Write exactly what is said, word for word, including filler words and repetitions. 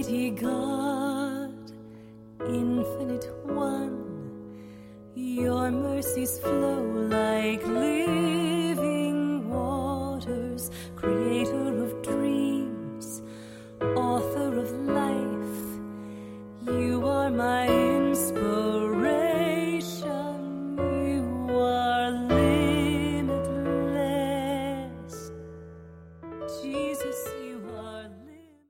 Mighty God, infinite one, your mercies flow like living waters, creator of